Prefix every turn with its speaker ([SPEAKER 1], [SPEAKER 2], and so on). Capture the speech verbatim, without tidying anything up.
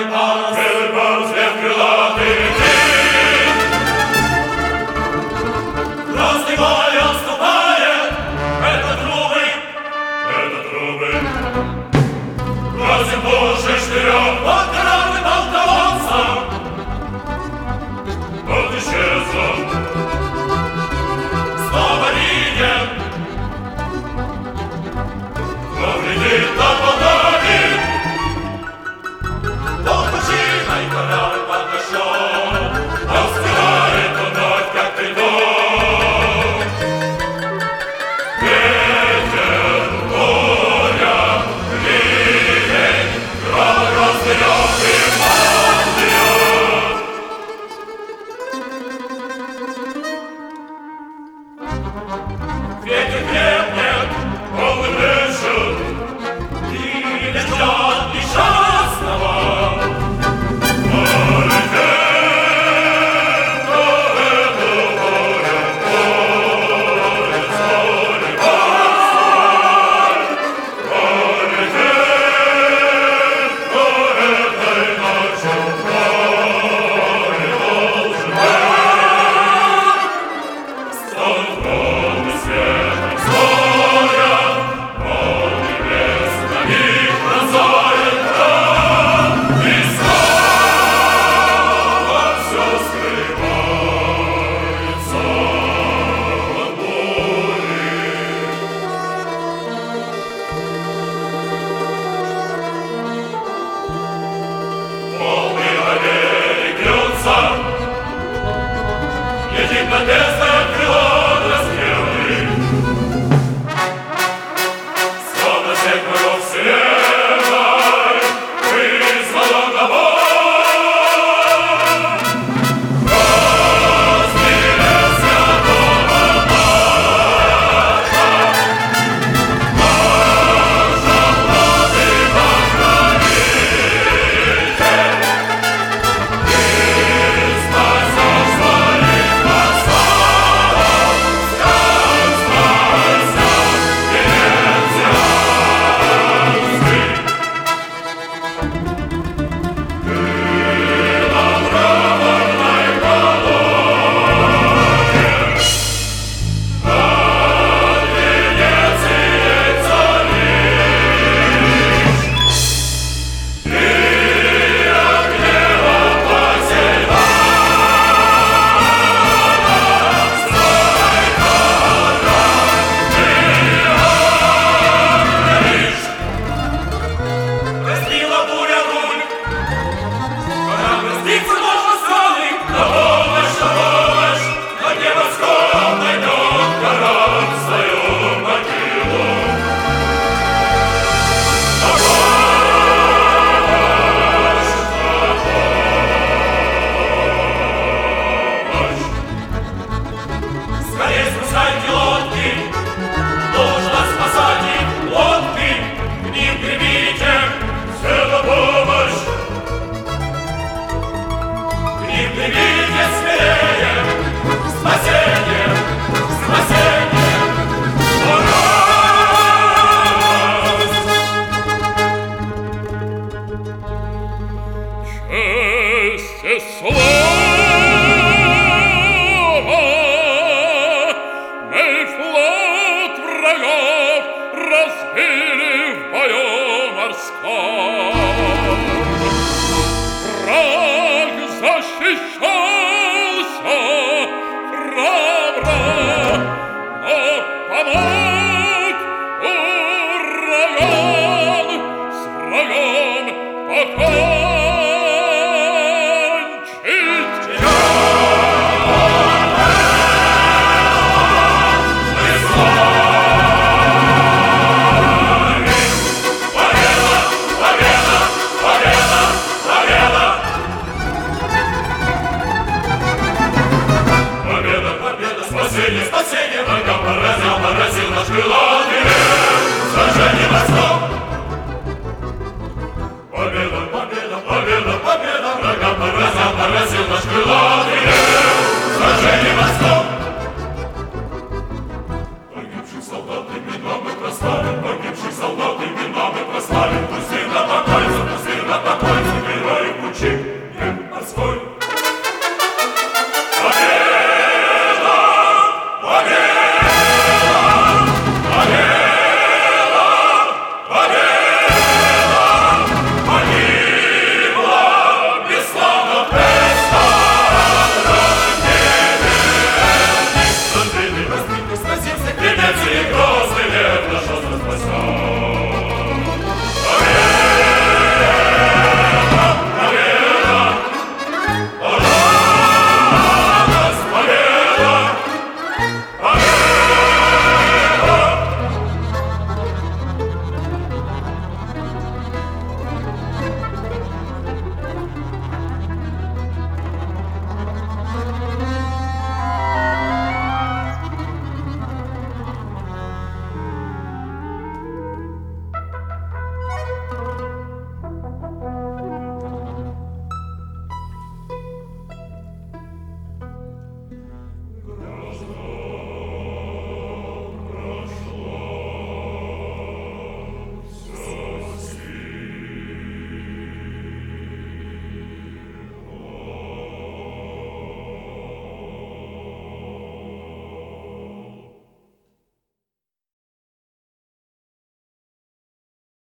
[SPEAKER 1] белый парус, лев крылатый летит. Красный бой отступает, это трубы, это трубы. Бросим пуши штырек под корабль полководца. Вот исчез он, снова виден. Но глядит на Полтаве, он починой корабль подошел, а вспирает вновь, как приток. Ветер, буря, ливень, гром раздает и молния. Ветер крепнет, волны дышат, и летят несчастного. Полетит до этого моря, полет соль, поль. Полетит до этой ночи, поле должен быть. Станут волны светом зоря, волны небес на них разорят нам, и снова все скрывается от боли. Волны на берег льются, летит над бездной крыло распевный. Словно всех врагов вселенной вызвал он на бой. Разбили святого Марка, наша владыка хранитель, и спасёт своих посланцев, сказ спасёт Венецианский. Было мраморной колонне над Венецией царишь, и от гнева Посейдона строй кораб разбила буря руль. Корабль разбиться можно страны, на помощь, на помощь, на небосклон найдет корабль свою могилу. На помощь, на помощь. Скорей спускайте лодки, нужно спасать их, лодки, к ним гребите, все на помощь. К ним гребите смелее, спасение, спасение, ура! Честь и слава!